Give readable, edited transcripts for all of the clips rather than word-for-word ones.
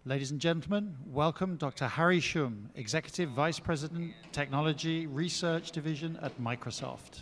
Ladies and gentlemen, welcome Dr. Harry Shum, Executive Vice President, Technology Research Division at Microsoft.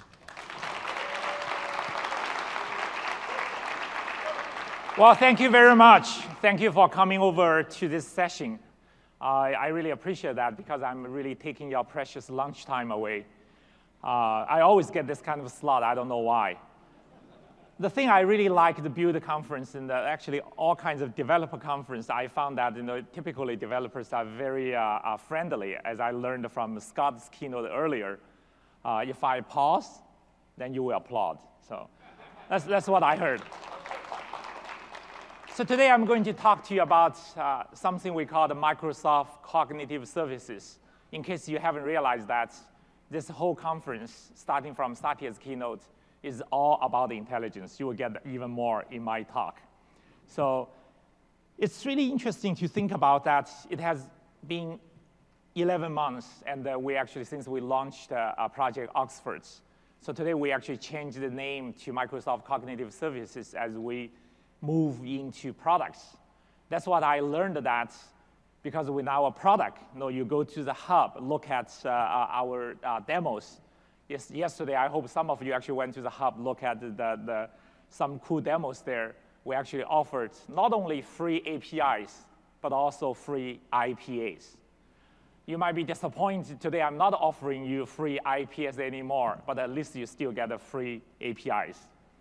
Well, thank you very much. Thank you for coming over to this session. I really appreciate that because I'm really taking your precious lunchtime away. I always get this kind of slot. I don't know why. The thing I really like the Build conference and actually all kinds of developer conference, I found that typically developers are very friendly, as I learned from Scott's keynote earlier. If I pause, then you will applaud. So that's what I heard. So today I'm going to talk to you about something we call the Microsoft Cognitive Services. In case you haven't realized that, this whole conference, starting from Satya's keynote, is all about intelligence. You will get even more in my talk. So it's really interesting to think about that. It has been 11 months, and we actually, since we launched Project Oxford. So today we actually changed the name to Microsoft Cognitive Services as we move into products. That's what I learned that because with our product, you go to the hub, look at our demos. Yesterday, I hope some of you actually went to the hub, look at some cool demos there. We actually offered not only free APIs, but also free IPAs. You might be disappointed today I'm not offering you free IPAs anymore, but at least you still get the free APIs.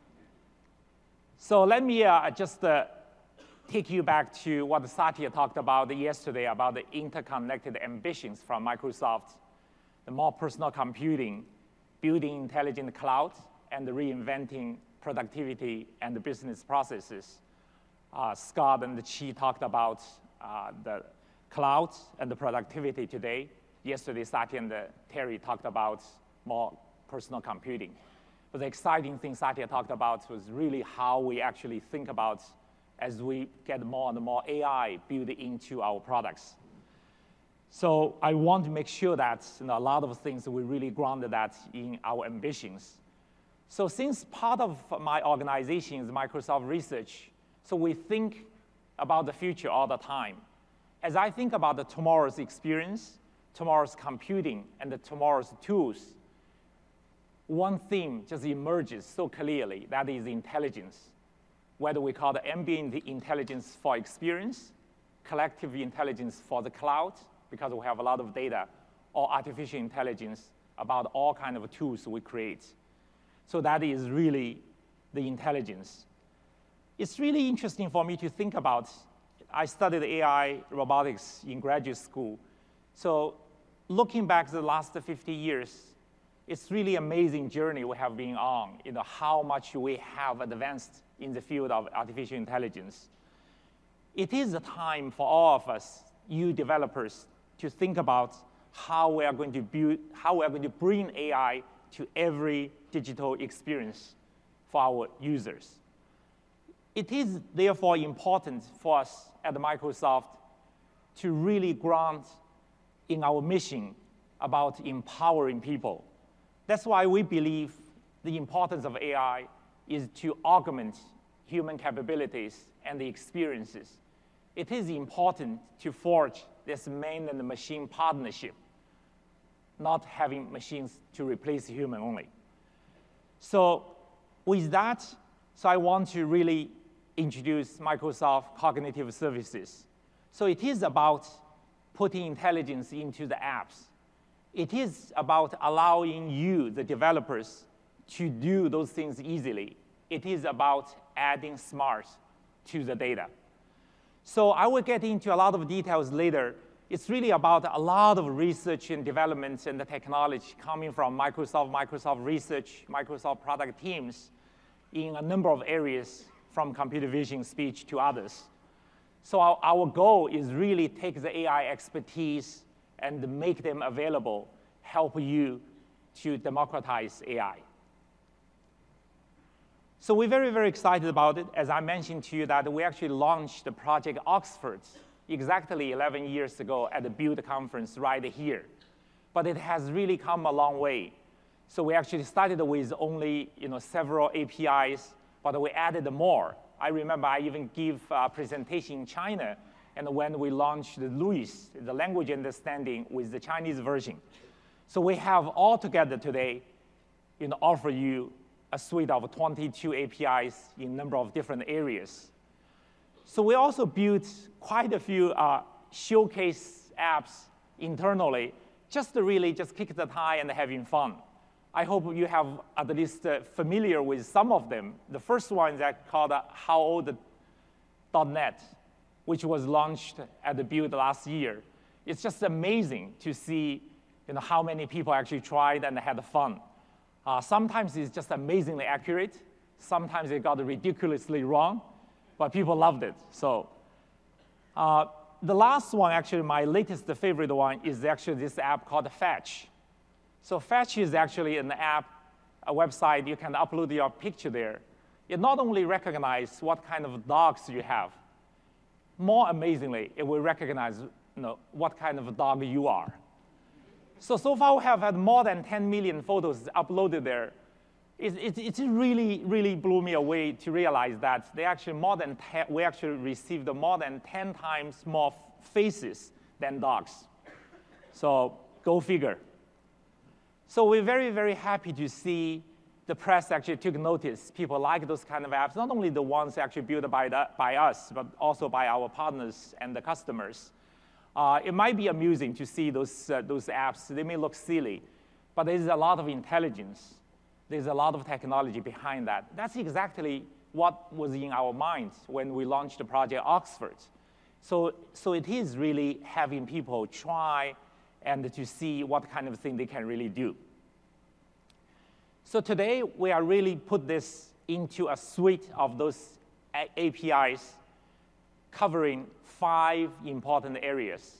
So let me just take you back to what Satya talked about yesterday about the interconnected ambitions from Microsoft, the more personal computing, building intelligent cloud, and reinventing productivity and the business processes. Scott and Chi talked about the cloud and the productivity today. Yesterday, Satya and Terry talked about more personal computing. But the exciting thing Satya talked about was really how we actually think about as we get more and more AI built into our products. So I want to make sure that a lot of things we really grounded that in our ambitions. So since part of my organization is Microsoft Research, so we think about the future all the time. As I think about tomorrow's experience, tomorrow's computing, and tomorrow's tools, one theme just emerges so clearly, that is intelligence. Whether we call it ambient intelligence for experience, collective intelligence for the cloud, because we have a lot of data, or artificial intelligence about all kinds of tools we create. So that is really the intelligence. It's really interesting for me to think about. I studied AI robotics in graduate school. So looking back the last 50 years, it's really amazing journey we have been on, how much we have advanced in the field of artificial intelligence. It is a time for all of us, you developers, to think about how we are going to bring AI to every digital experience for our users. It is therefore important for us at Microsoft to really ground in our mission about empowering people. That's why we believe the importance of AI is to augment human capabilities and the experiences. It is important to forge this man and machine partnership, not having machines to replace human only. So with that, I want to really introduce Microsoft Cognitive Services. So it is about putting intelligence into the apps. It is about allowing you, the developers, to do those things easily. It is about adding smarts to the data. So I will get into a lot of details later. It's really about a lot of research and development and the technology coming from Microsoft Research, Microsoft product teams in a number of areas, from computer vision, speech, to others. So our goal is really take the AI expertise and make them available, help you to democratize AI. So we're very, very excited about it. As I mentioned to you that we actually launched the Project Oxford exactly 11 years ago at the Build conference right here. But it has really come a long way. So we actually started with only several APIs, but we added more. I remember I even gave a presentation in China and when we launched the LUIS, the language understanding with the Chinese version. So we have all together today, offer you a suite of 22 APIs in a number of different areas. So we also built quite a few showcase apps internally, just to really just kick the tire and having fun. I hope you have at least familiar with some of them. The first one is called HowOld.net, which was launched at the Build last year. It's just amazing to see how many people actually tried and had fun. Sometimes it's just amazingly accurate. Sometimes it got ridiculously wrong, but people loved it. So the last one, actually, my latest favorite one, is actually this app called Fetch. So Fetch is actually an app, a website. You can upload your picture there. It not only recognizes what kind of dogs you have, more amazingly, it will recognize what kind of dog you are. So far, we have had more than 10 million photos uploaded there. It really, really blew me away to realize that we actually received more than 10 times more faces than dogs. So go figure. So we're very, very happy to see the press actually took notice. People like those kind of apps, not only the ones actually built by us, but also by our partners and the customers. It might be amusing to see those apps. They may look silly, but there's a lot of intelligence. There's a lot of technology behind that. That's exactly what was in our minds when we launched the Project Oxford. So it is really having people try and to see what kind of thing they can really do. So today, we are really put this into a suite of those APIs covering 5 important areas.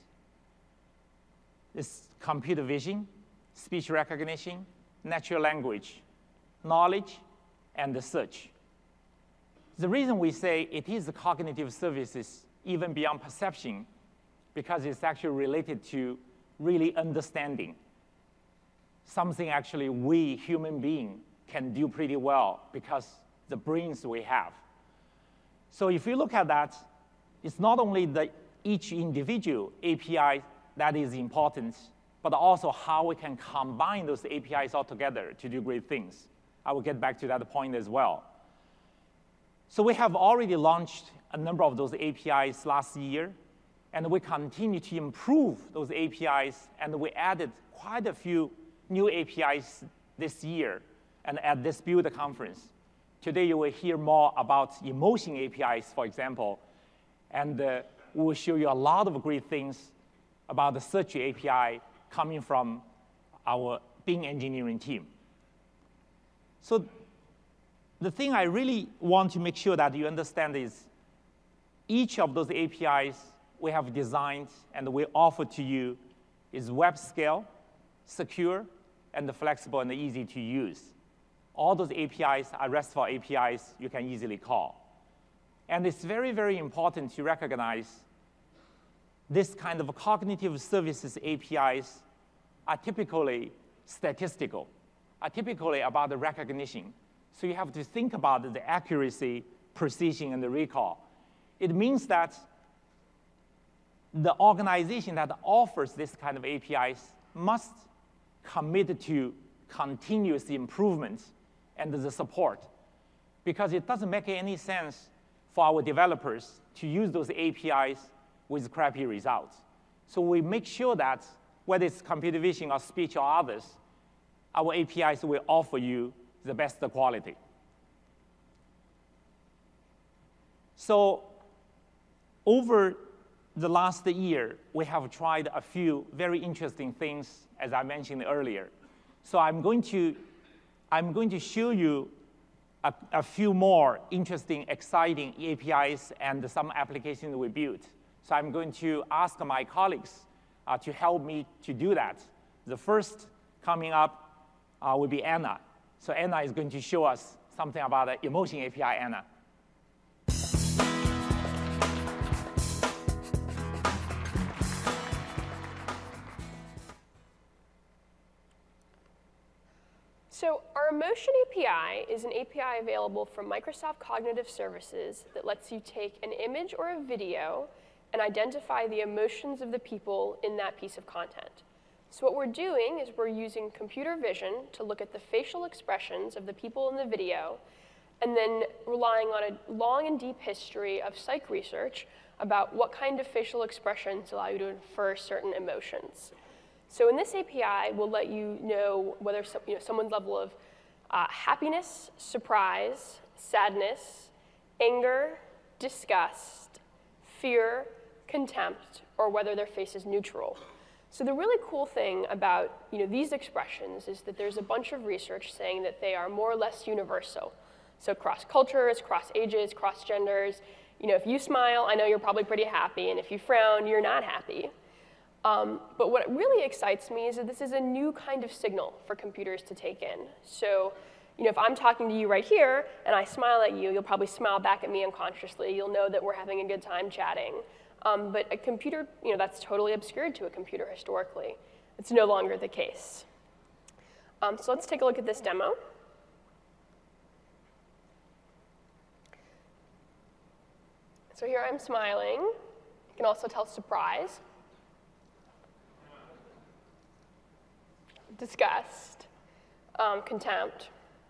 It's computer vision, speech recognition, natural language, knowledge, and the search. The reason we say it is the cognitive services even beyond perception, because it's actually related to really understanding. Something actually we, human beings, can do pretty well because the brains we have. So if you look at that, it's not only each individual API that is important, but also how we can combine those APIs all together to do great things. I will get back to that point as well. So we have already launched a number of those APIs last year, and we continue to improve those APIs, and we added quite a few new APIs this year and at this Build conference. Today, you will hear more about emotion APIs, for example, and we will show you a lot of great things about the search API coming from our Bing engineering team. So the thing I really want to make sure that you understand is each of those APIs we have designed and we offer to you is web scale, secure, and flexible and easy to use. All those APIs are RESTful APIs you can easily call. And it's very, very important to recognize this kind of cognitive services APIs are typically statistical, are typically about the recognition. So you have to think about the accuracy, precision, and the recall. It means that the organization that offers this kind of APIs must commit to continuous improvement and the support, because it doesn't make any sense for our developers to use those APIs with crappy results. So we make sure that whether it's computer vision or speech or others, our APIs will offer you the best quality. So over the last year, we have tried a few very interesting things, as I mentioned earlier. So I'm going to show you a few more interesting, exciting APIs and some applications we built. So I'm going to ask my colleagues to help me to do that. The first coming up will be Anna. So Anna is going to show us something about the emotion API. Anna. So our Emotion API is an API available from Microsoft Cognitive Services that lets you take an image or a video and identify the emotions of the people in that piece of content. So what we're doing is we're using computer vision to look at the facial expressions of the people in the video, and then relying on a long and deep history of psych research about what kind of facial expressions allow you to infer certain emotions. So in this API, we'll let you know whether someone's level of happiness, surprise, sadness, anger, disgust, fear, contempt, or whether their face is neutral. So the really cool thing about these expressions is that there's a bunch of research saying that they are more or less universal. So cross cultures, cross ages, cross genders. If you smile, I know you're probably pretty happy, and if you frown, you're not happy. But what really excites me is that this is a new kind of signal for computers to take in. So if I'm talking to you right here and I smile at you, you'll probably smile back at me unconsciously. You'll know that we're having a good time chatting. But a computer, that's totally obscured to a computer historically. It's no longer the case. So let's take a look at this demo. So here I'm smiling. You can also tell surprise, disgust, contempt.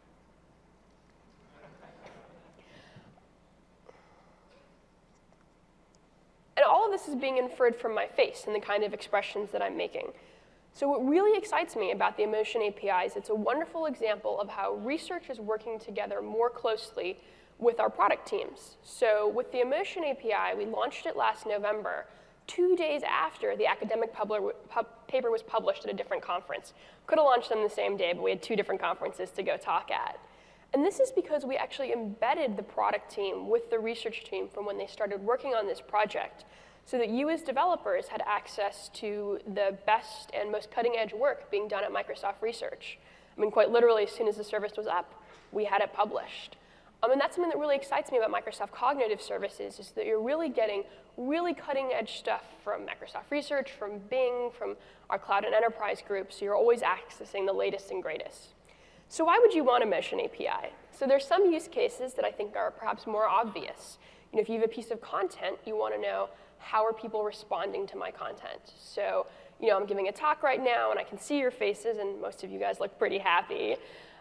And all of this is being inferred from my face and the kind of expressions that I'm making. So what really excites me about the Emotion API is it's a wonderful example of how research is working together more closely with our product teams. So with the Emotion API, we launched it last November, 2 days after the academic paper was published at a different conference. Could have launched them the same day, but we had 2 different conferences to go talk at. And this is because we actually embedded the product team with the research team from when they started working on this project, so that you as developers had access to the best and most cutting-edge work being done at Microsoft Research. I mean, quite literally, as soon as the service was up, we had it published. And that's something that really excites me about Microsoft Cognitive Services, is that you're really getting really cutting-edge stuff from Microsoft Research, from Bing, from our cloud and enterprise group, so you're always accessing the latest and greatest. So why would you want Emotion API? So there's some use cases that I think are perhaps more obvious. If you have a piece of content, you want to know, how are people responding to my content? So I'm giving a talk right now, and I can see your faces, and most of you guys look pretty happy.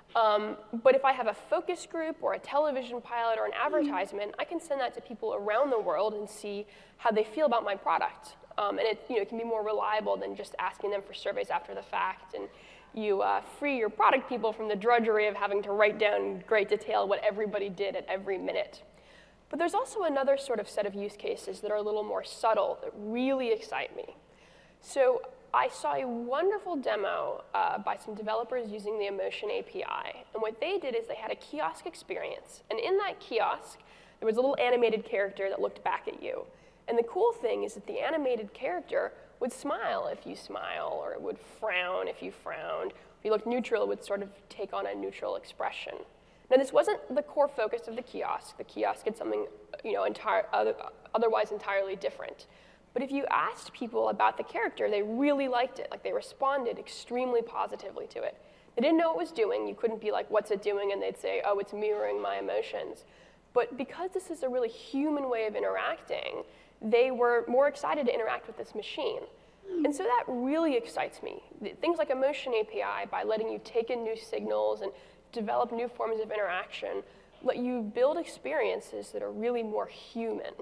But if I have a focus group or a television pilot or an advertisement, I can send that to people around the world and see how they feel about my product. And it can be more reliable than just asking them for surveys after the fact. And you free your product people from the drudgery of having to write down in great detail what everybody did at every minute. But there's also another sort of set of use cases that are a little more subtle that really excite me. So I saw a wonderful demo by some developers using the Emotion API. And what they did is they had a kiosk experience. And in that kiosk, there was a little animated character that looked back at you. And the cool thing is that the animated character would smile if you smile, or it would frown if you frowned. If you looked neutral, it would sort of take on a neutral expression. Now, this wasn't the core focus of the kiosk. The kiosk did something otherwise entirely different. But if you asked people about the character, they really liked it. Like, they responded extremely positively to it. They didn't know what it was doing. You couldn't be like, what's it doing? And they'd say, oh, it's mirroring my emotions. But because this is a really human way of interacting, they were more excited to interact with this machine. And so that really excites me. Things like Emotion API, by letting you take in new signals and develop new forms of interaction, let you build experiences that are really more human.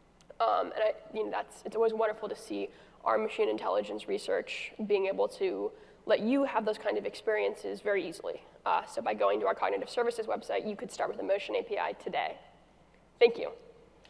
It's always wonderful to see our machine intelligence research being able to let you have those kind of experiences very easily. So by going to our Cognitive Services website, you could start with Emotion API today. Thank you.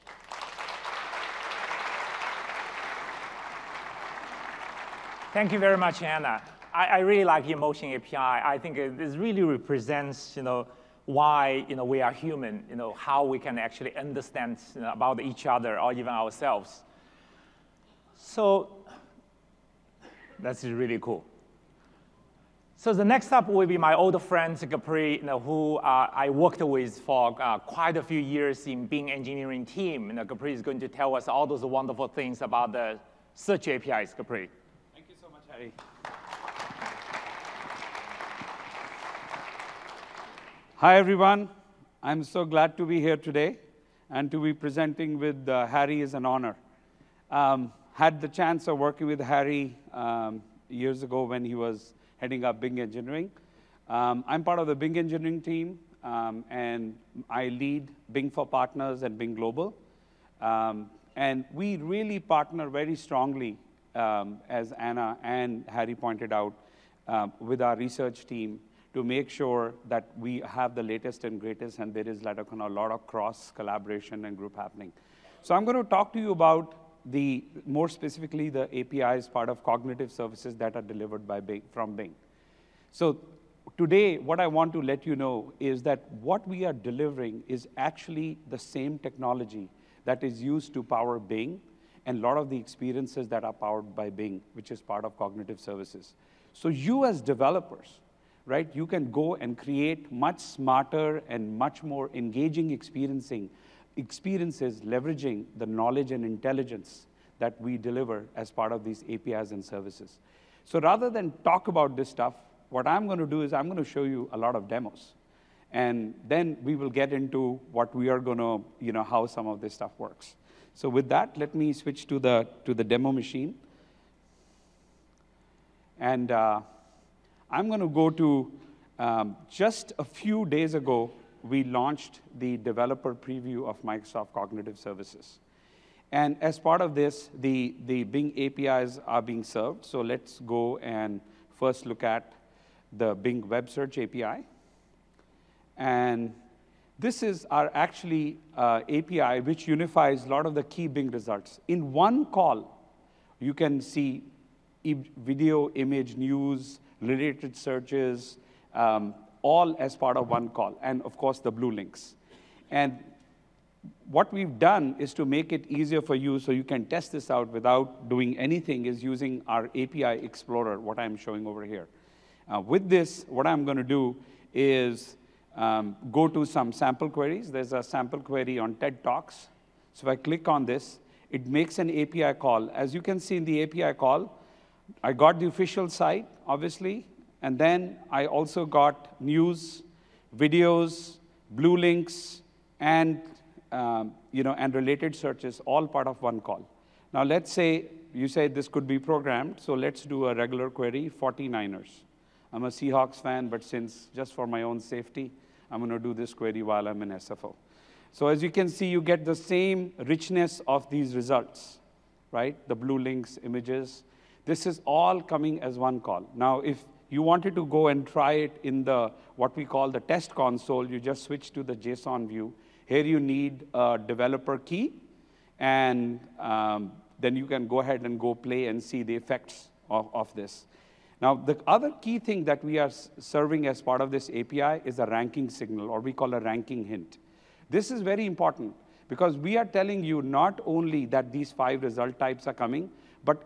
Thank you very much, Anna. I really like Emotion API. I think it really represents, why we are human, how we can actually understand about each other or even ourselves. So that's really cool. So the next up will be my old friend, Capri, who I worked with for quite a few years in Bing engineering team. Capri is going to tell us all those wonderful things about the search APIs. Capri. Thank you so much, Harry. Hi, everyone. I'm so glad to be here today, and to be presenting with Harry is an honor. Had the chance of working with Harry years ago when he was heading up Bing Engineering. I'm part of the Bing Engineering team, and I lead Bing for Partners and Bing Global. And we really partner very strongly, as Anna and Harry pointed out, with our research team to make sure that we have the latest and greatest, and there is a lot of cross collaboration and group happening. So I'm going to talk to you about more specifically the APIs part of cognitive services that are delivered by Bing, from Bing. So today, what I want to let you know is that what we are delivering is actually the same technology that is used to power Bing and a lot of the experiences that are powered by Bing, which is part of cognitive services. So you as developers, right, you can go and create much smarter and much more engaging experiences leveraging the knowledge and intelligence that we deliver as part of these APIs and services. So rather than talk about this stuff, what I'm going to do is I'm going to show you a lot of demos. And then we will get into what we are going to, how some of this stuff works. So with that, let me switch to the demo machine. And I'm going to go to just a few days ago, we launched the developer preview of Microsoft Cognitive Services. And as part of this, the Bing APIs are being served. So let's go and first look at the Bing Web Search API. And this is our actually API, which unifies a lot of the key Bing results. In one call, you can see video, image, news, related searches, all as part of one call, and of course, the blue links. And what we've done is to make it easier for you so you can test this out without doing anything is using our API Explorer, what I'm showing over here. With this, what I'm going to do is go to some sample queries. There's a sample query on TED Talks. So if I click on this, it makes an API call. As you can see in the API call, I got the official site, obviously, and then I also got news, videos, blue links, and and related searches, all part of one call. Now let's say you say this could be programmed, so let's do a regular query, 49ers. I'm a Seahawks fan, but since just for my own safety, I'm going to do this query while I'm in SFO. So as you can see, you get the same richness of these results, right? The blue links, images. This is all coming as one call. Now, if you wanted to go and try it in the what we call the test console, you just switch to the JSON view. Here you need a developer key, and then you can go ahead and go play and see the effects of this. Now, the other key thing that we are serving as part of this API is a ranking signal, or we call a ranking hint. This is very important because we are telling you not only that these 5 result types are coming, but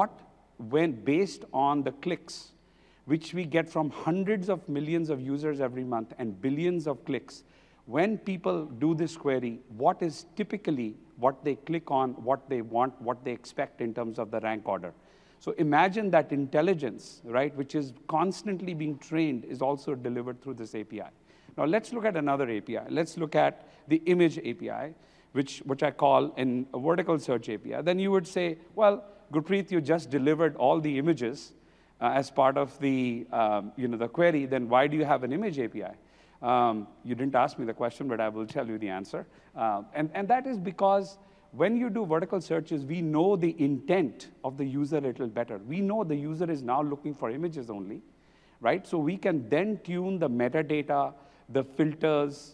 when based on the clicks, which we get from hundreds of millions of users every month and billions of clicks. When people do this query, what is typically what they click on, what they want, what they expect in terms of the rank order. So imagine that intelligence, right, which is constantly being trained, is also delivered through this API. Now let's look at another API. Let's look at the image API, which I call a vertical search API. Then you would say, well, Gurpreet, you just delivered all the images as part of the the query. Then why do you have an image API? You didn't ask me the question, but I will tell you the answer. And that is because when you do vertical searches, we know the intent of the user a little better. We know the user is now looking for images only, right? So we can then tune the metadata, the filters,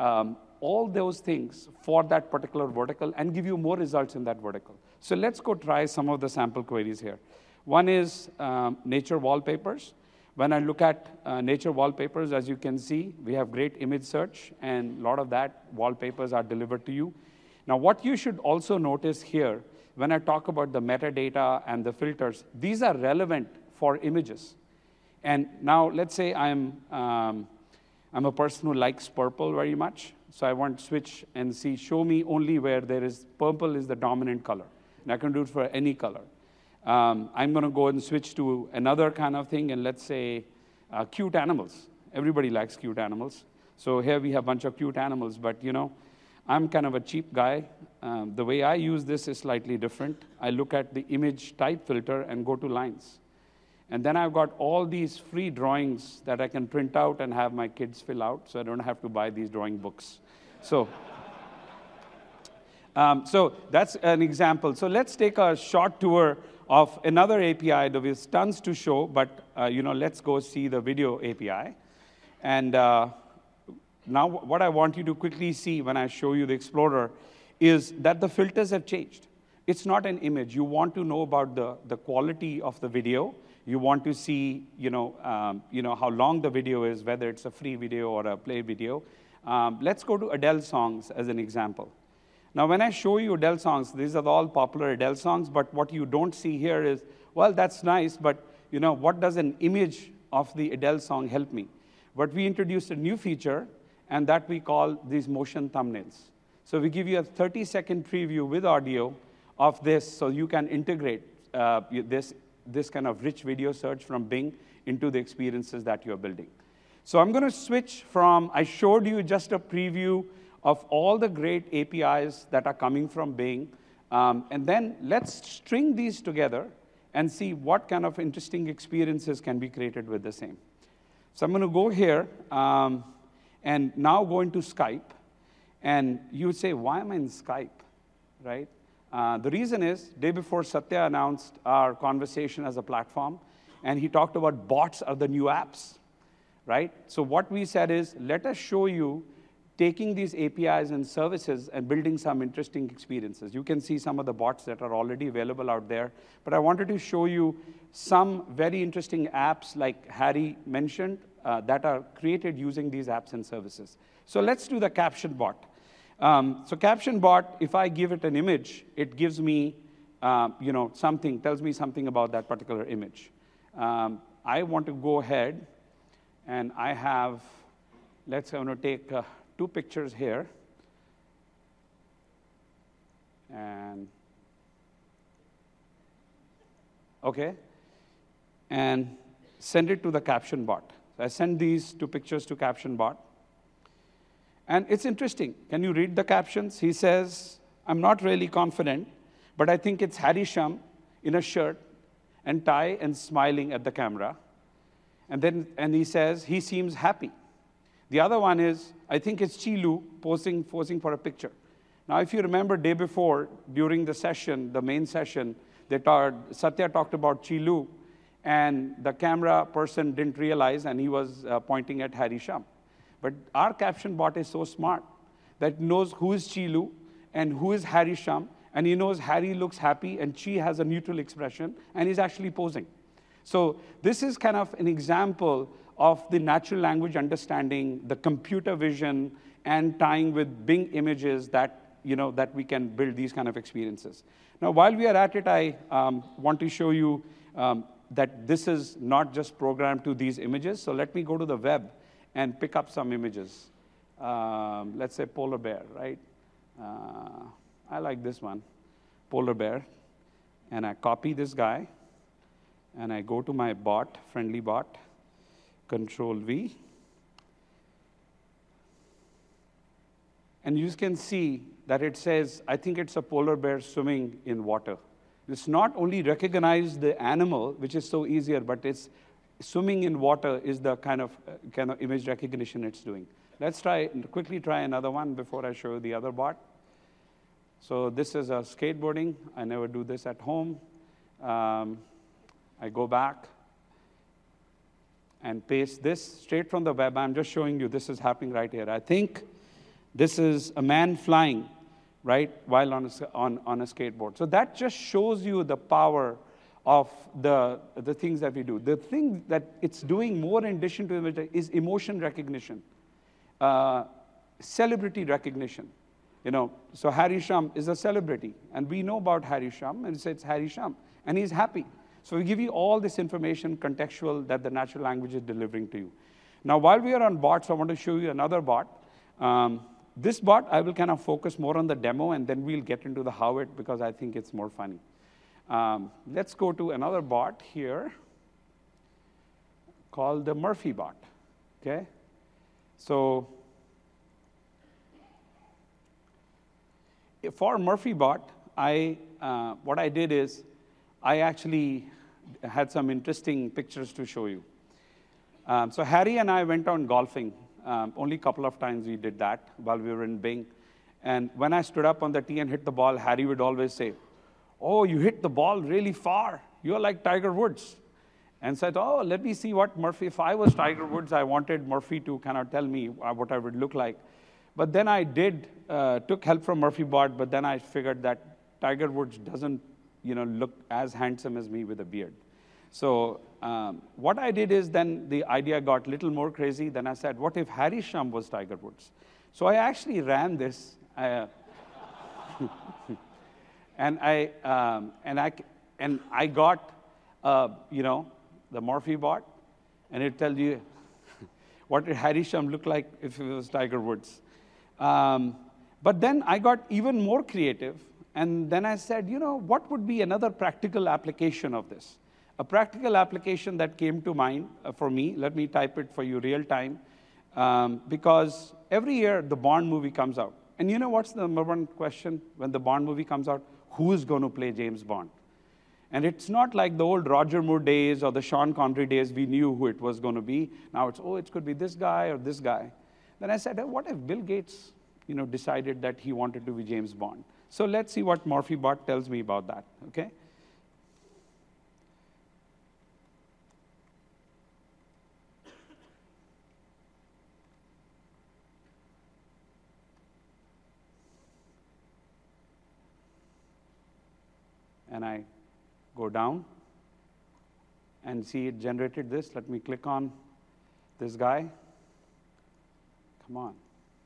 all those things for that particular vertical and give you more results in that vertical. So let's go try some of the sample queries here. One is nature wallpapers. When I look at nature wallpapers, as you can see, we have great image search, and a lot of that wallpapers are delivered to you. Now, what you should also notice here, when I talk about the metadata and the filters, these are relevant for images. And now, let's say I'm a person who likes purple very much, so I want to switch and see, show me only where there is purple is the dominant color. And I can do it for any color. I'm going to go and switch to another kind of thing, and let's say cute animals. Everybody likes cute animals. So here we have a bunch of cute animals, but I'm kind of a cheap guy. The way I use this is slightly different. I look at the image type filter and go to lines. And then I've got all these free drawings that I can print out and have my kids fill out, so I don't have to buy these drawing books. So, so that's an example. So let's take a short tour of another API. There is tons to show, but let's go see the video API. And now what I want you to quickly see when I show you the Explorer is that the filters have changed. It's not an image. You want to know about the quality of the video. You want to see, how long the video is, whether it's a free video or a play video. Let's go to Adele songs as an example. Now, when I show you Adele songs, these are all popular Adele songs, but what you don't see here is, well, that's nice, but what does an image of the Adele song help me? But we introduced a new feature, and that we call these motion thumbnails. So we give you a 30-second preview with audio of this, so you can integrate this kind of rich video search from Bing into the experiences that you're building. So I'm going to switch from, I showed you just a preview of all the great APIs that are coming from Bing, and then let's string these together and see what kind of interesting experiences can be created with the same. So I'm going to go here and now go into Skype, and you would say, why am I in Skype, right? The reason is, day before Satya announced our conversation as a platform, and he talked about bots are the new apps, right? So what we said is, let us show you taking these APIs and services and building some interesting experiences. You can see some of the bots that are already available out there, but I wanted to show you some very interesting apps, like Harry mentioned, that are created using these apps and services. So let's do the caption bot. So caption bot, if I give it an image, it gives me something, tells me something about that particular image. I want to go ahead, and I have, I'm going to take 2 pictures here. And, okay, and send it to the caption bot. So I send these 2 pictures to caption bot. And it's interesting. Can you read the captions? He says, I'm not really confident, but I think it's Harry Shum in a shirt and tie and smiling at the camera. And he says, he seems happy. The other one is, I think it's Chi Lu posing for a picture. Now, if you remember day before, during the session, the main session, Satya talked about Chi Lu, and the camera person didn't realize, and he was pointing at Harry Shum. But our caption bot is so smart that it knows who is Chi Lu and who is Harry Shum, and he knows Harry looks happy and Chi has a neutral expression, and he's actually posing. So this is kind of an example of the natural language understanding, the computer vision, and tying with Bing images that, that we can build these kind of experiences. Now, while we are at it, I want to show you that this is not just programmed to these images. So let me go to the web and pick up some images. Let's say polar bear, right? I like this one, polar bear. And I copy this guy, and I go to my bot, friendly bot, Control V. And you can see that it says, I think it's a polar bear swimming in water. It's not only recognize the animal, which is so easier, but it's swimming in water is the kind of image recognition it's doing. Let's quickly try another one before I show you the other bot. So this is a skateboarding. I never do this at home. I go back and paste this straight from the web. I'm just showing you this is happening right here. I think this is a man flying, right, while on a skateboard. So that just shows you the power of the things that we do. The thing that it's doing more in addition to image is emotion recognition, celebrity recognition. So Harry Shum is a celebrity, and we know about Harry Shum, and it's Harry Shum, and he's happy. So we give you all this information, contextual, that the natural language is delivering to you. Now, while we are on bots, I want to show you another bot. This bot, I will kind of focus more on the demo, and then we'll get into the how it, because I think it's more funny. Let's go to another bot here called the Murphy bot, okay? So for MurphyBot, what I did is I actually had some interesting pictures to show you. So Harry and I went on golfing. Only a couple of times we did that while we were in Bing. And when I stood up on the tee and hit the ball, Harry would always say, "Oh, you hit the ball really far. You're like Tiger Woods." And said, "Oh, let me see what Murphy, if I was Tiger Woods, I wanted Murphy to kind of tell me what I would look like." But then I took help from MurphyBot, but then I figured that Tiger Woods doesn't look as handsome as me with a beard. So what I did is then the idea got a little more crazy. Then I said, what if Harry Shum was Tiger Woods? So I actually ran this. And I got, the MurphyBot, and it tells you what did Harry Shum look like if it was Tiger Woods. But then I got even more creative, and then I said, what would be another practical application of this? A practical application that came to mind for me, let me type it for you real time, because every year the Bond movie comes out. And you know what's the number one question when the Bond movie comes out? Who is going to play James Bond? And it's not like the old Roger Moore days or the Sean Connery days, we knew who it was going to be. Now it's, it could be this guy or this guy. Then I said, what if Bill Gates decided that he wanted to be James Bond? So let's see what MurphyBot tells me about that, okay? And I go down and see it generated this. Let me click on this guy. Come on.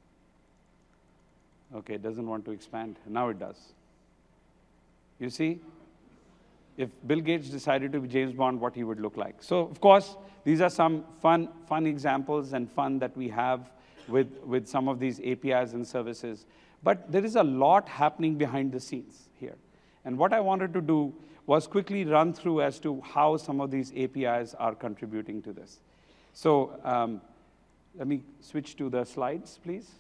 Okay, it doesn't want to expand. Now it does. You see, if Bill Gates decided to be James Bond, what he would look like. So, of course, these are some fun examples and fun that we have with some of these APIs and services. But there is a lot happening behind the scenes here. And what I wanted to do was quickly run through as to how some of these APIs are contributing to this. So let me switch to the slides, please.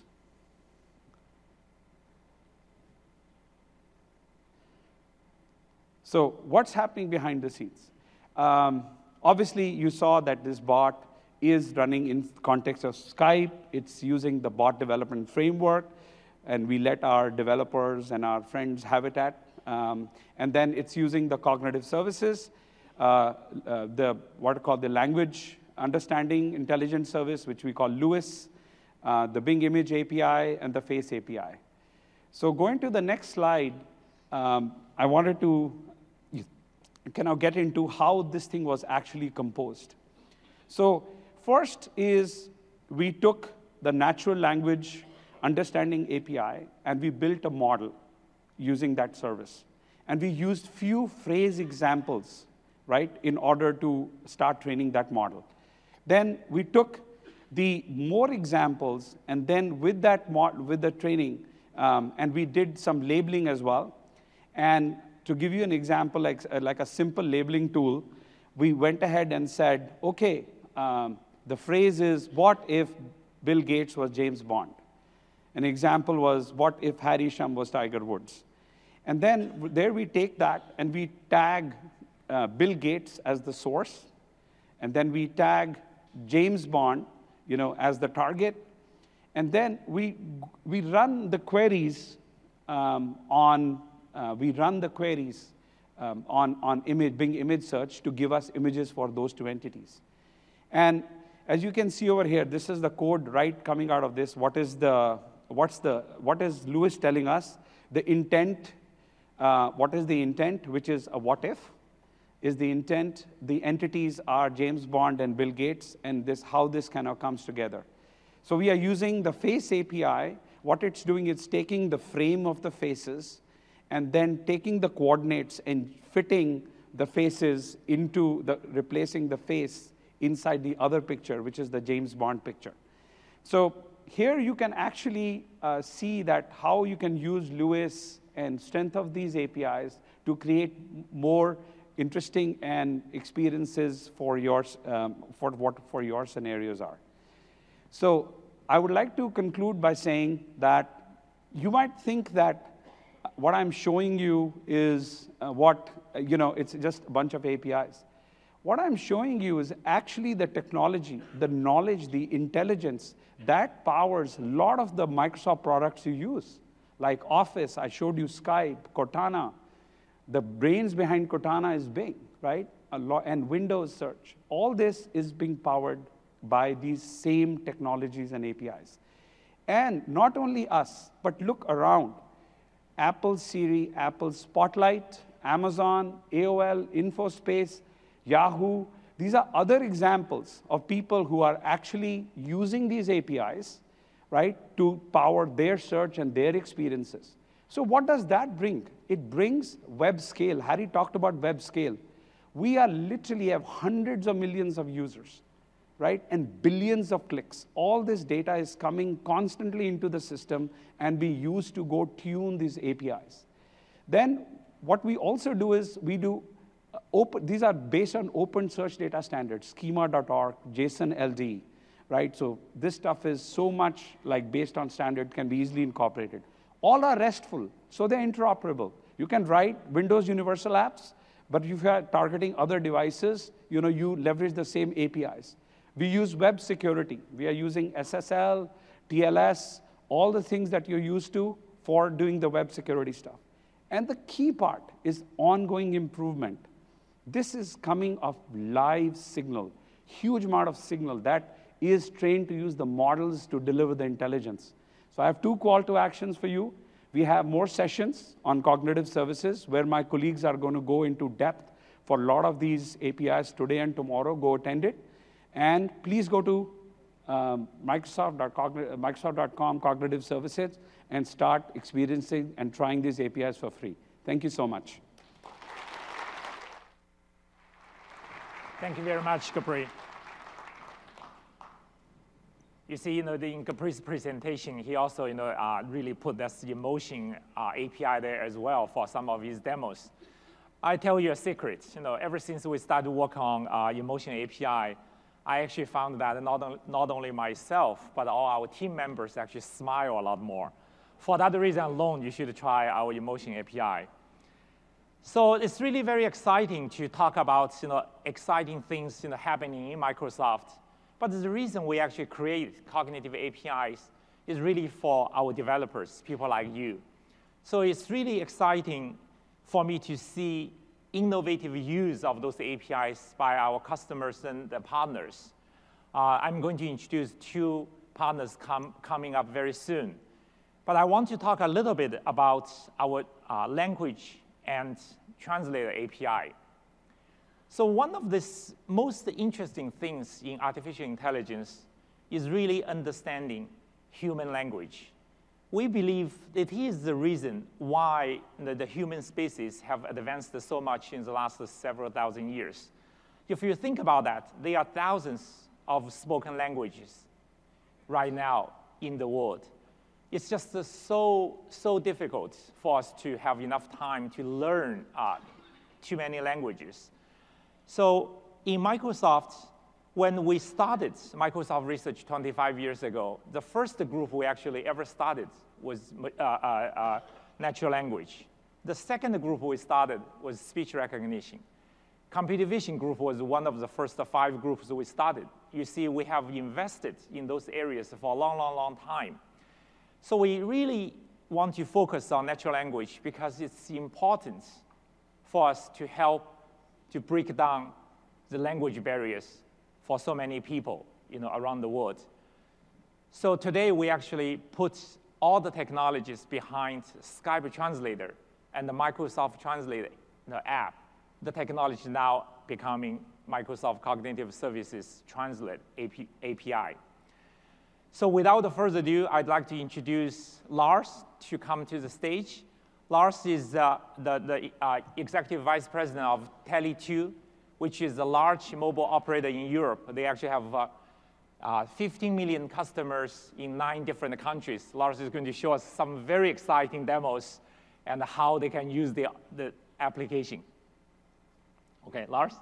So what's happening behind the scenes? Obviously, you saw that this bot is running in context of Skype. It's using the bot development framework, and we let our developers and our friends have it at. And then it's using the cognitive services, what are called the language understanding intelligence service, which we call LUIS, the Bing Image API, and the Face API. So going to the next slide, I wanted to get into how this thing was actually composed. So first is we took the natural language understanding API, and we built a model using that service. And we used few phrase examples, right, in order to start training that model. Then we took the more examples, and then with that with the training, and we did some labeling as well. And to give you an example, like a simple labeling tool, we went ahead and said, okay, the phrase is, what if Bill Gates was James Bond? An example was, what if Harry Shum was Tiger Woods? And then there we take that and we tag Bill Gates as the source, and then we tag James Bond, as the target, and then we run the queries on Bing Image Search to give us images for those two entities. And as you can see over here, this is the code right coming out of this. What is LUIS telling us? The intent. What is the intent, which is a what if, is the intent. The entities are James Bond and Bill Gates, and how this kind of comes together. So we are using the Face API. What it's doing is taking the frame of the faces and then taking the coordinates and fitting the faces replacing the face inside the other picture, which is the James Bond picture. So here you can actually see that how you can use LUIS and strength of these APIs to create more interesting and experiences for your scenarios are. So I would like to conclude by saying that you might think that what I'm showing you is it's just a bunch of APIs. What I'm showing you is actually the technology, the knowledge, the intelligence that powers a lot of the Microsoft products you use, like Office. I showed you Skype, Cortana. The brains behind Cortana is Bing, right? And Windows Search. All this is being powered by these same technologies and APIs. And not only us, but look around. Apple Siri, Apple Spotlight, Amazon, AOL, InfoSpace, Yahoo. These are other examples of people who are actually using these APIs, right, to power their search and their experiences. So what does that bring? It brings web scale. Harry talked about web scale. We are literally have hundreds of millions of users, right, and billions of clicks. All this data is coming constantly into the system and be used to go tune these APIs. Then what we also do is we do these are based on open search data standards, schema.org, JSON-LD, right? So this stuff is so much like based on standard, can be easily incorporated. All are RESTful, so they're interoperable. You can write Windows Universal apps, but if you are targeting other devices, you leverage the same APIs. We use web security. We are using SSL, TLS, all the things that you're used to for doing the web security stuff. And the key part is ongoing improvement. This is coming of live signal, huge amount of signal that is trained to use the models to deliver the intelligence. So I have 2 call to actions for you. We have more sessions on cognitive services where my colleagues are going to go into depth for a lot of these APIs today and tomorrow. Go attend it. And please go to Microsoft.com Cognitive Services and start experiencing and trying these APIs for free. Thank you so much. Thank you very much, Capri. You see, in Capri's presentation, he also, really put this emotion API there as well for some of his demos. I tell you a secret. Ever since we started work on emotion API, I actually found that not only myself, but all our team members actually smile a lot more. For that reason alone, you should try our emotion API. So it's really very exciting to talk about exciting things happening in Microsoft. But the reason we actually create cognitive APIs is really for our developers, people like you. So it's really exciting for me to see innovative use of those APIs by our customers and the partners. I'm going to introduce 2 partners coming up very soon. But I want to talk a little bit about our language and translator API. So one of the most interesting things in artificial intelligence is really understanding human language. We believe it is the reason why the human species have advanced so much in the last several thousand years. If you think about that, there are thousands of spoken languages right now in the world. It's just so difficult for us to have enough time to learn too many languages. So in Microsoft, when we started Microsoft Research 25 years ago, the first group we actually ever started was natural language. The second group we started was speech recognition. Computer vision group was one of the first 5 groups we started. You see, we have invested in those areas for a long time. So we really want to focus on natural language because it's important for us to help to break down the language barriers for so many people around the world. So today we actually put all the technologies behind Skype Translator and the Microsoft Translator app. The technology now becoming Microsoft Cognitive Services Translate API. So without further ado, I'd like to introduce Lars to come to the stage. Lars is the Executive Vice President of Tele2, which is a large mobile operator in Europe. They actually have 15 million customers in 9 different countries. Lars is going to show us some very exciting demos and how they can use the application. Okay, Lars?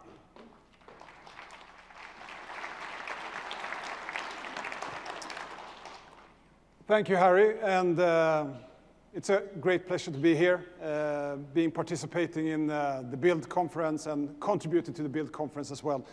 Thank you, Harry, and It's a great pleasure to be here, participating in the Build conference and contributing to the Build conference as well.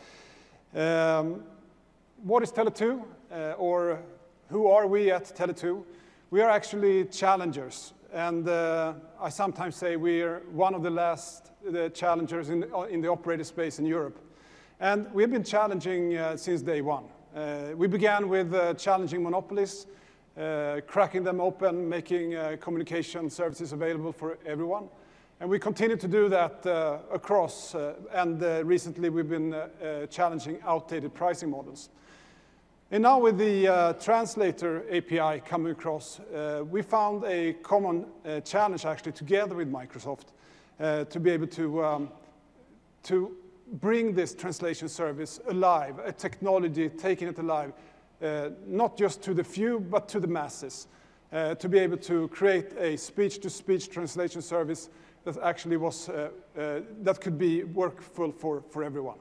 What is Tele2, or who are we at Tele2? We are actually challengers, and I sometimes say we are one of the last challengers in the operator space in Europe. And we've been challenging since day one. We began with challenging monopolies, cracking them open, making communication services available for everyone. And we continue to do that across, and recently we've been challenging outdated pricing models. And now with the translator API coming across, we found a common challenge actually together with Microsoft to be able to bring this translation service alive, a technology, taking it alive, not just to the few, but to the masses, to be able to create a speech-to-speech translation service that actually was, that could be workful for everyone.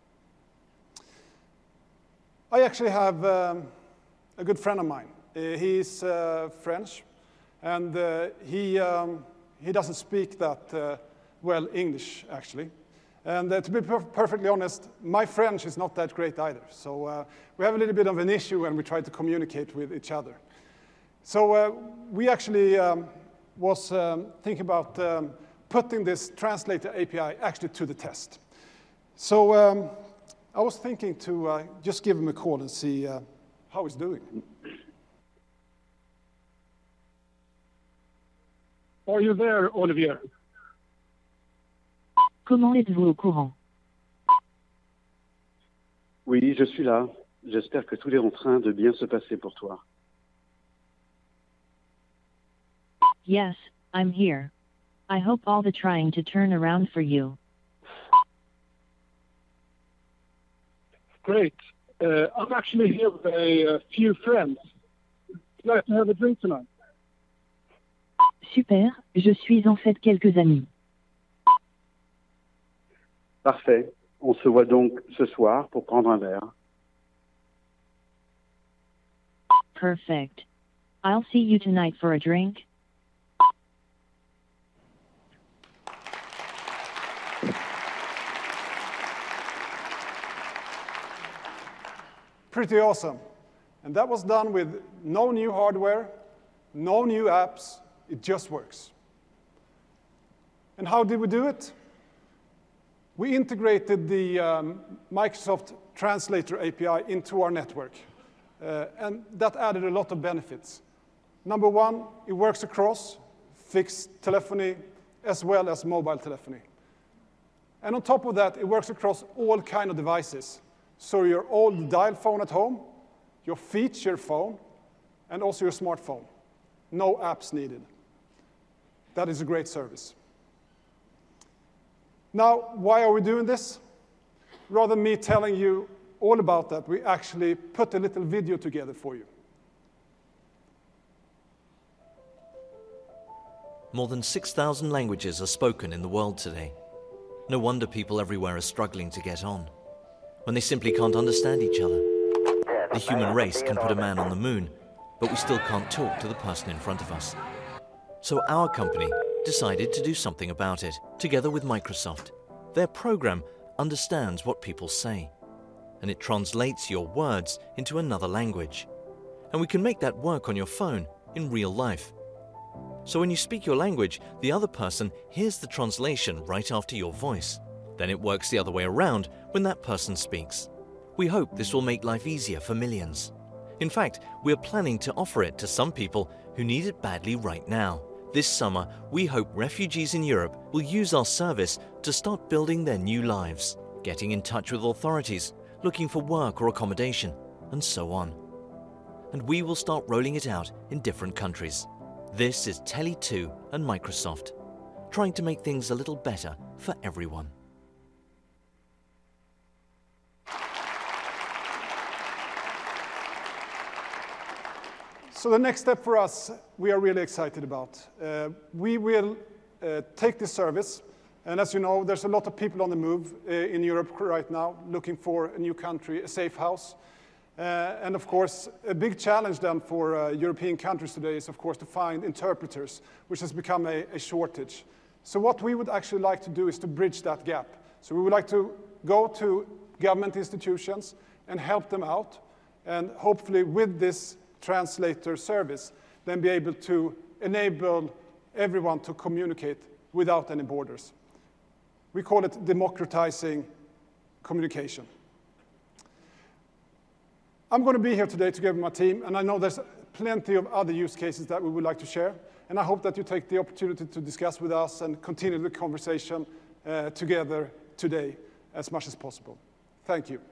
I actually have a good friend of mine. He's French, and he doesn't speak that well English, actually. And to be perfectly honest, my French is not that great either. So we have a little bit of an issue when we try to communicate with each other. So we actually was thinking about putting this translator API actually to the test. So I was thinking to just give him a call and see how he's doing. Are you there, Olivier? Comment êtes-vous au courant? Oui, je suis là. J'espère que tout est en train de bien se passer pour toi. Yes, I'm here. I hope all the trying to turn around for you. Great. I'm actually here with a few friends. Glad to have a drink tonight. Super, je suis en fait quelques amis. Parfait. On se voit donc ce soir pour prendre un verre. Perfect. I'll see you tonight for a drink. Pretty awesome. And that was done with no new hardware, no new apps. It just works. And how did we do it? We integrated the Microsoft Translator API into our network. And that added a lot of benefits. Number one, it works across fixed telephony as well as mobile telephony. And on top of that, it works across all kinds of devices. So your old dial phone at home, your feature phone, and also your smartphone. No apps needed. That is a great service. Now, why are we doing this? Rather than me telling you all about that, we actually put a little video together for you. More than 6,000 languages are spoken in the world today. No wonder people everywhere are struggling to get on, when they simply can't understand each other. The human race can put a man on the moon, but we still can't talk to the person in front of us. So our company decided to do something about it, together with Microsoft. Their program understands what people say, and it translates your words into another language. And we can make that work on your phone in real life. So when you speak your language, the other person hears the translation right after your voice. Then it works the other way around when that person speaks. We hope this will make life easier for millions. In fact, we're planning to offer it to some people who need it badly right now. This summer, we hope refugees in Europe will use our service to start building their new lives, getting in touch with authorities, looking for work or accommodation, and so on. And we will start rolling it out in different countries. This is Tele2 and Microsoft, trying to make things a little better for everyone. So the next step for us, we are really excited about. We will take this service, and as you know, there's a lot of people on the move in Europe right now, looking for a new country, a safe house. And of course, a big challenge then for European countries today is, of course, to find interpreters, which has become a shortage. So what we would actually like to do is to bridge that gap. So we would like to go to government institutions and help them out, and hopefully with this translator service, then be able to enable everyone to communicate without any borders. We call it democratizing communication. I'm going to be here today together with my team, and I know there's plenty of other use cases that we would like to share, and I hope that you take the opportunity to discuss with us and continue the conversation together today as much as possible. Thank you.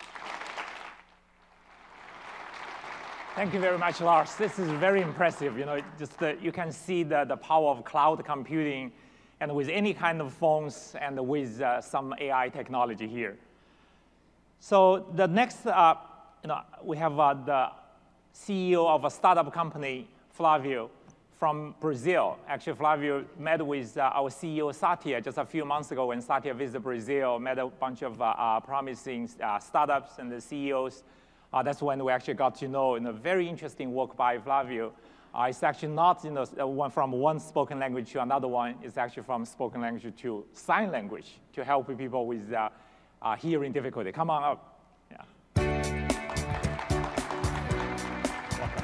Thank you very much, Lars. This is very impressive. You know, just you can see the power of cloud computing, and with any kind of phones and with some AI technology here. So the next, we have the CEO of a startup company, Flavio, from Brazil. Actually, Flavio met with our CEO, Satya, just a few months ago when Satya visited Brazil, met a bunch of promising startups and the CEOs. That's when we actually got to know a very interesting work by Flavio. It's actually not one from one spoken language to another one. It's actually from spoken language to sign language to help people with hearing difficulty. Come on up. Yeah. Welcome.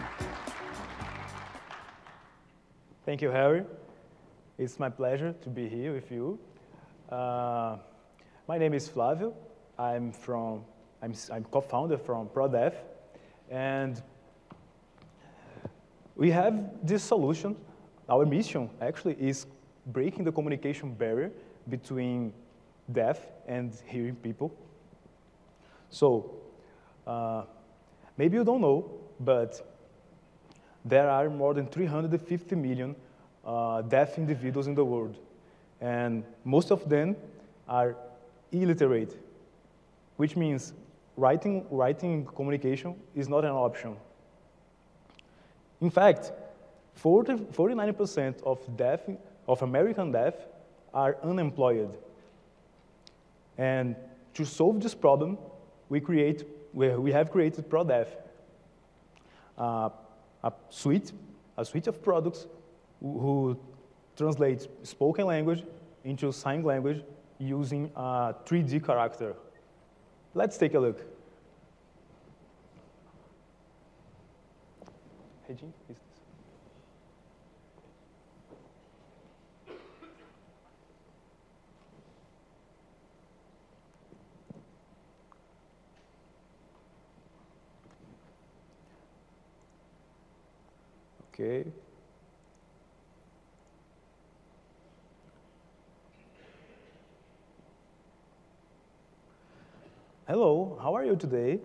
Thank you, Harry. It's my pleasure to be here with you. My name is Flavio. I'm co-founder from ProDef, and we have this solution. Our mission actually is breaking the communication barrier between deaf and hearing people. So maybe you don't know, but there are more than 350 million deaf individuals in the world, and most of them are illiterate, which means writing communication is not an option. In fact, 49% of American deaf are unemployed. And to solve this problem, we have created ProDef, a suite of products who translate spoken language into sign language using a 3D character. Let's take a look. Hey, Jim, is this? Okay. Hello, how are you today?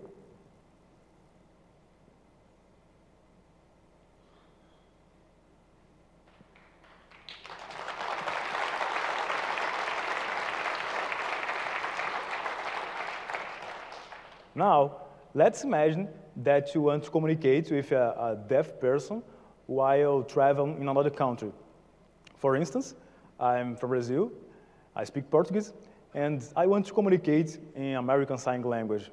Now, let's imagine that you want to communicate with a deaf person while traveling in another country. For instance, I'm from Brazil, I speak Portuguese, and I want to communicate in American Sign Language.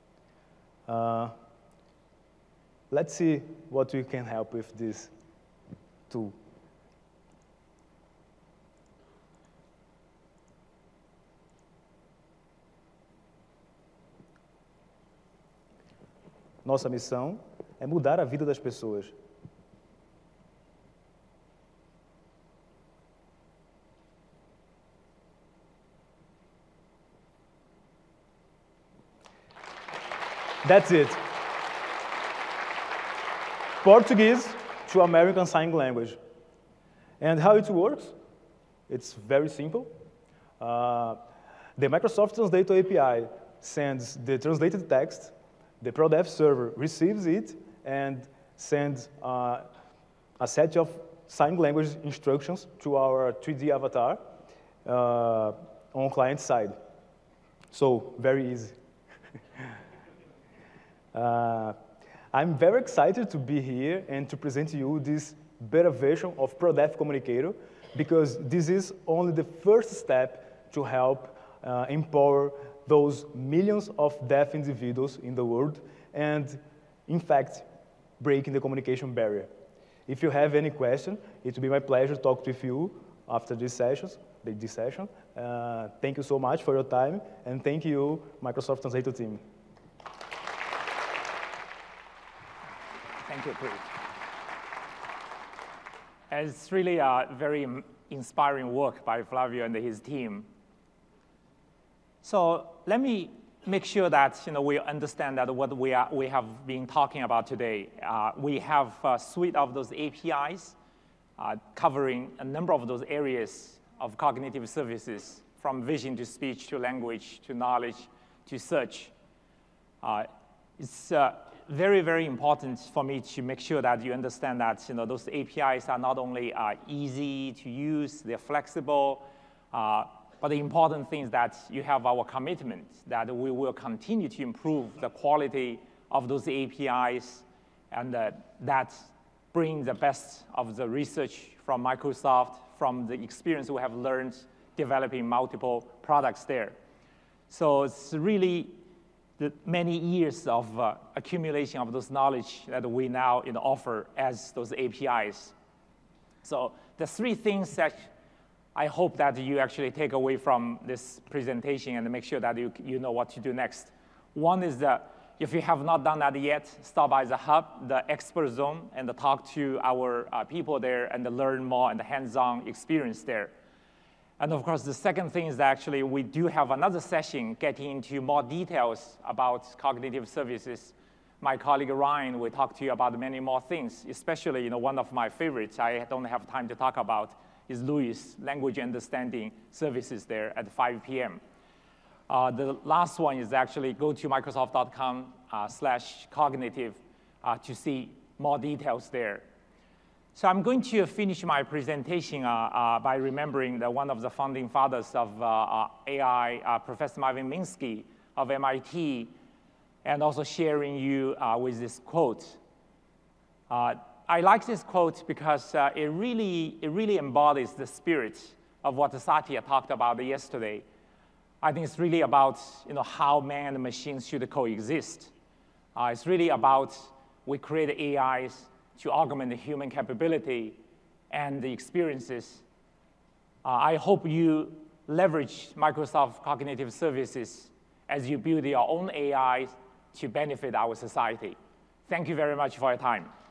Let's see what we can help with this tool. Nossa missão é mudar a vida das pessoas. That's it. Portuguese to American Sign Language. And how it works? It's very simple. The Microsoft Translator API sends the translated text. The ProDef server receives it and sends a set of sign language instructions to our 3D avatar on client side. So very easy. I'm very excited to be here and to present to you this beta version of ProDef Communicator, because this is only the first step to help empower those millions of deaf individuals in the world and, in fact, breaking the communication barrier. If you have any question, it will be my pleasure to talk with you after this session. Thank you so much for your time, and thank you, Microsoft Translator team. Thank you, Chris. It's really a very inspiring work by Flavio and his team. So let me make sure that we understand that what we have been talking about today. We have a suite of those APIs covering a number of those areas of cognitive services, from vision to speech to language to knowledge to search. It's very, very important for me to make sure that you understand that those APIs are not only easy to use, they're flexible, but the important thing is that you have our commitment that we will continue to improve the quality of those APIs, and that brings the best of the research from Microsoft, from the experience we have learned developing multiple products there. So it's really the many years of accumulation of those knowledge that we now offer as those APIs. So the three things that I hope that you actually take away from this presentation and make sure that you know what to do next. One is that if you have not done that yet, stop by the hub, the expert zone, and talk to our people there and learn more and the hands-on experience there. And of course, the second thing is that actually we do have another session getting into more details about cognitive services. My colleague Ryan will talk to you about many more things, especially one of my favorites I don't have time to talk about is Louis, language understanding services there at 5 p.m. The last one is actually go to microsoft.com/cognitive to see more details there. So I'm going to finish my presentation by remembering that one of the founding fathers of AI, Professor Marvin Minsky of MIT, and also sharing you with this quote. I like this quote because it really embodies the spirit of what Satya talked about yesterday. I think it's really about how man and machines should coexist. It's really about we create AIs to augment the human capability and the experiences. I hope you leverage Microsoft Cognitive Services as you build your own AIs to benefit our society. Thank you very much for your time.